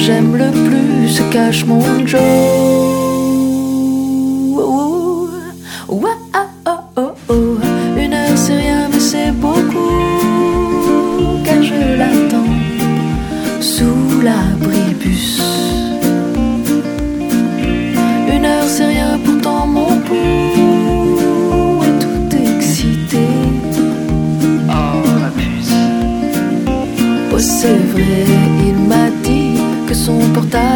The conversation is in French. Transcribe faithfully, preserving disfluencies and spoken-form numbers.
j'aime le plus se cache mon Joe. Oh, oh, oh, oh, oh. Une heure c'est rien mais c'est beaucoup, car je l'attends sous l'abribus. Une heure c'est rien, pourtant mon pouls est tout excité. Oh ma puce. Oh c'est vrai, il m'a dit que son portable